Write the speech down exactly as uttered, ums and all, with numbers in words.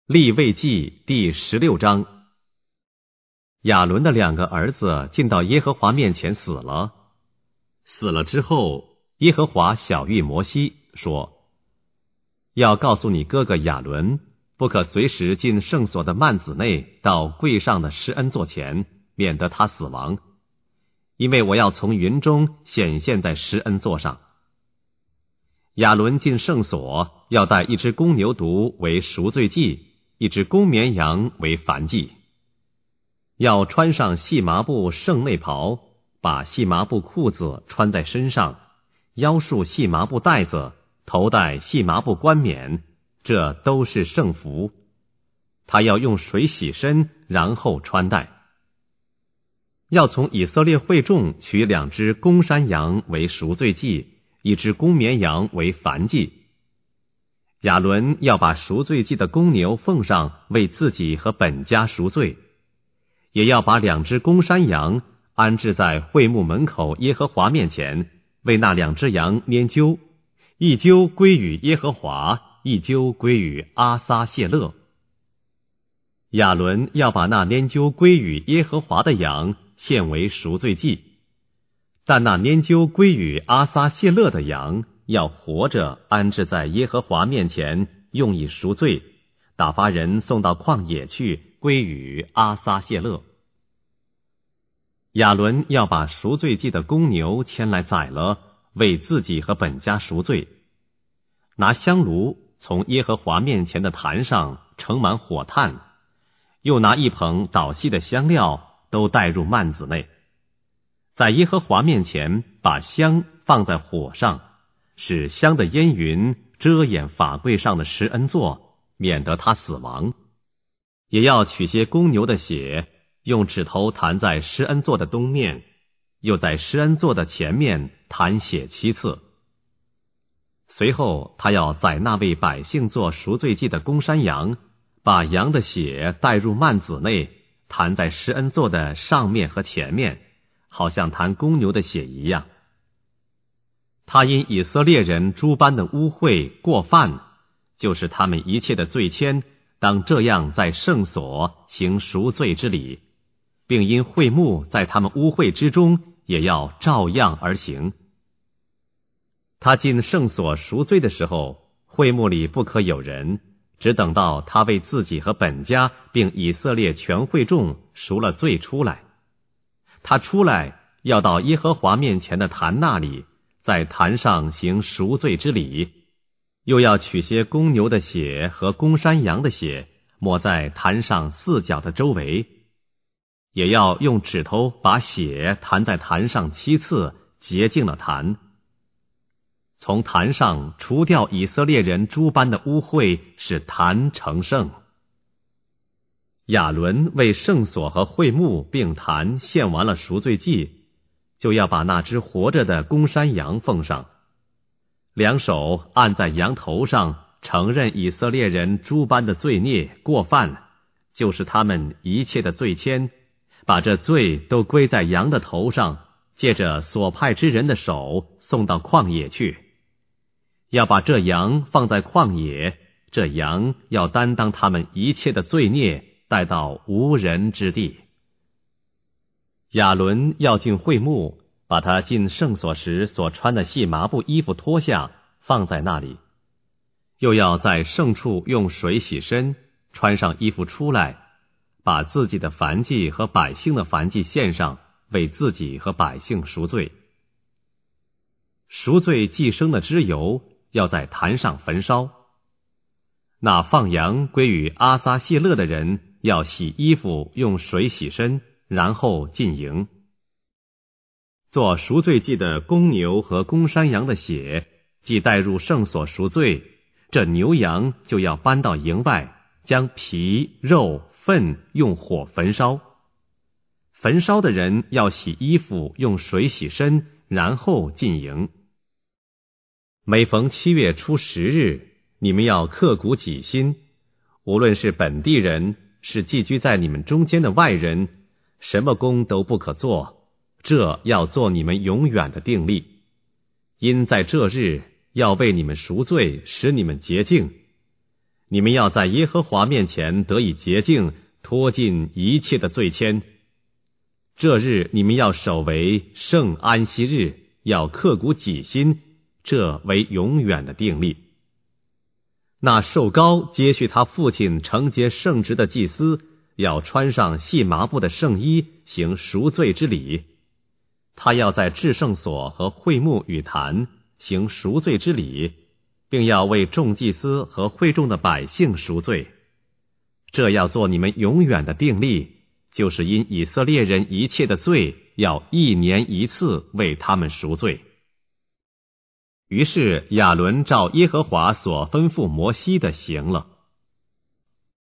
利未记第十六章。亚伦的两个儿子进到耶和华面前死了。死了之后，耶和华晓谕摩西说，要告诉你哥哥亚伦，不可随时进圣所的幔子内到柜上的施恩座前，免得他死亡，因为我要从云中显现在施恩座上。亚伦进圣所，要带一只公牛犊为赎罪祭，一只公绵羊为燔祭，要穿上细麻布圣内袍，把细麻布裤子穿在身上，腰束细麻布带子，头戴细麻布冠冕，这都是圣服。他要用水洗身，然后穿戴。要从以色列会众取两只公山羊为赎罪祭，一只公绵羊为燔祭。亚伦要把赎罪祭的公牛奉上，为自己和本家赎罪，也要把两只公山羊安置在会幕门口耶和华面前，为那两只羊拈阄，一阄归于耶和华，一阄归于阿撒谢勒。亚伦要把那拈阄归于耶和华的羊献为赎罪祭，但那拈阄归于阿撒谢勒的羊要活着安置在耶和华面前，用以赎罪，打发人送到旷野去，归于阿撒谢勒。亚伦要把赎罪祭的公牛牵来宰了，为自己和本家赎罪，拿香炉从耶和华面前的坛上盛满火炭，又拿一捧捣细的香料都带入幔子内，在耶和华面前把香放在火上，使香的烟云遮掩法柜上的施恩座，免得他死亡。也要取些公牛的血，用指头弹在施恩座的东面，又在施恩座的前面弹血七次。随后他要宰那为百姓做赎罪祭的公山羊，把羊的血带入幔子内，弹在施恩座的上面和前面，好像弹公牛的血一样。他因以色列人诸般的污秽过犯，就是他们一切的罪愆，当这样在圣所行赎罪之礼，并因会幕在他们污秽之中，也要照样而行。他进圣所赎罪的时候，会幕里不可有人，只等到他为自己和本家并以色列全会众赎了罪出来。他出来要到耶和华面前的坛那里，在坛上行赎罪之礼，又要取些公牛的血和公山羊的血，抹在坛上四角的周围，也要用指头把血弹在坛上七次，洁净了坛。从坛上除掉以色列人诸般的污秽，使坛成圣。亚伦为圣所和会幕并坛献完了赎罪祭，就要把那只活着的公山羊奉上，两手按在羊头上，承认以色列人诸般的罪孽过犯，就是他们一切的罪愆，把这罪都归在羊的头上，借着所派之人的手送到旷野去。要把这羊放在旷野，这羊要担当他们一切的罪孽，带到无人之地。亚伦要进会幕，把他进圣所时所穿的细麻布衣服脱下，放在那里，又要在圣处用水洗身，穿上衣服出来，把自己的燔祭和百姓的燔祭献上，为自己和百姓赎罪。赎罪祭牲的脂油要在坛上焚烧。那放羊归于阿撒谢勒的人要洗衣服，用水洗身，然后进营。做赎罪祭的公牛和公山羊的血，既带入圣所赎罪，这牛羊就要搬到营外，将皮肉粪用火焚烧。焚烧的人要洗衣服，用水洗身，然后进营。每逢七月初十日，你们要刻骨己心，无论是本地人，是寄居在你们中间的外人，什么工都不可做，这要做你们永远的定例。因在这日要为你们赎罪，使你们洁净。 你们要在耶和华面前得以洁净，脱尽一切的罪愆。这日你们要守为圣安息日，要刻骨己心，这为永远的定例。那受膏接续他父亲承接圣职的祭司，要穿上细麻布的圣衣，行赎罪之礼。他要在至圣所和会幕与坛行赎罪之礼，并要为众祭司和会众的百姓赎罪。这要做你们永远的定例，就是因以色列人一切的罪，要一年一次为他们赎罪。于是亚伦照耶和华所吩咐摩西的行了。